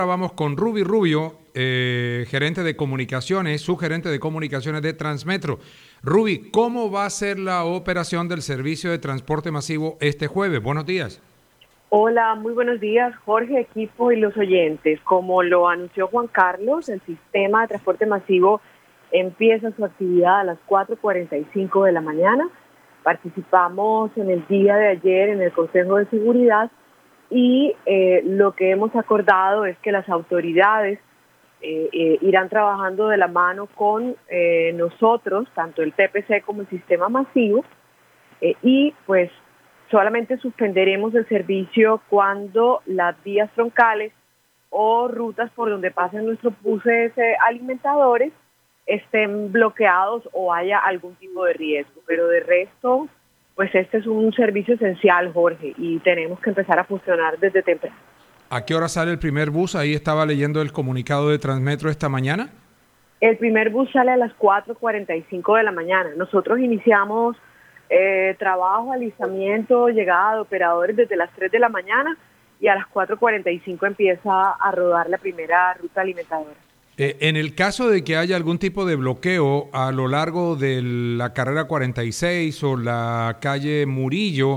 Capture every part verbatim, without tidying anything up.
Vamos con Ruby Rubio, eh, gerente de comunicaciones, subgerente de comunicaciones de Transmetro. Ruby, ¿cómo va a ser la operación del servicio de transporte masivo este jueves? Buenos días. Hola, muy buenos días, Jorge, equipo y los oyentes. Como lo anunció Juan Carlos, el sistema de transporte masivo empieza su actividad a las cuatro cuarenta y cinco de la mañana. Participamos en el día de ayer en el Consejo de Seguridad y eh, lo que hemos acordado es que las autoridades eh, eh, irán trabajando de la mano con eh, nosotros, tanto el T P C como el sistema masivo, eh, y pues solamente suspenderemos el servicio cuando las vías troncales o rutas por donde pasen nuestros buses eh, alimentadores estén bloqueados o haya algún tipo de riesgo. Pero de resto, pues este es un servicio esencial, Jorge, y tenemos que empezar a funcionar desde temprano. ¿A qué hora sale el primer bus? Ahí estaba leyendo el comunicado de Transmetro esta mañana. El primer bus sale a las cuatro cuarenta y cinco de la mañana. Nosotros iniciamos eh, trabajo, alistamiento, llegada de operadores desde las tres de la mañana y a las cuatro cuarenta y cinco empieza a rodar la primera ruta alimentadora. Eh, en el caso de que haya algún tipo de bloqueo a lo largo de la carrera cuarenta y seis o la calle Murillo,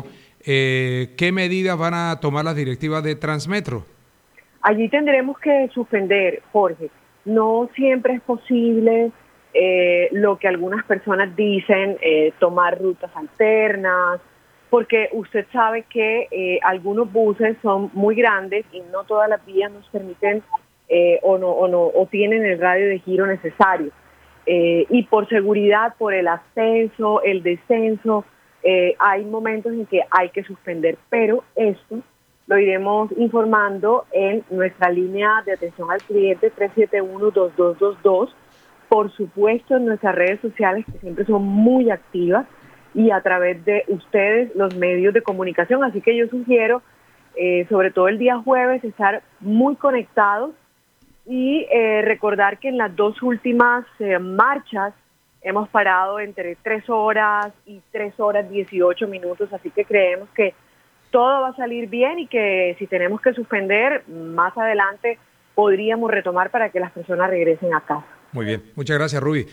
eh, ¿qué medidas van a tomar las directivas de Transmetro? Allí tendremos que suspender, Jorge. No siempre es posible eh, lo que algunas personas dicen, eh, tomar rutas alternas, porque usted sabe que eh, algunos buses son muy grandes y no todas las vías nos permiten eh, o, no, o, no, o tienen el radio de giro necesario. Eh, y por seguridad, por el ascenso, el descenso, eh, hay momentos en que hay que suspender, pero esto lo iremos informando en nuestra línea de atención al cliente tres siete uno, dos dos dos dos, por supuesto en nuestras redes sociales que siempre son muy activas y a través de ustedes los medios de comunicación, así que yo sugiero eh, sobre todo el día jueves estar muy conectados y eh, recordar que en las dos últimas eh, marchas hemos parado entre tres horas y tres horas dieciocho minutos, así que creemos que todo va a salir bien y que si tenemos que suspender, más adelante podríamos retomar para que las personas regresen a casa. Muy bien, muchas gracias, Ruby.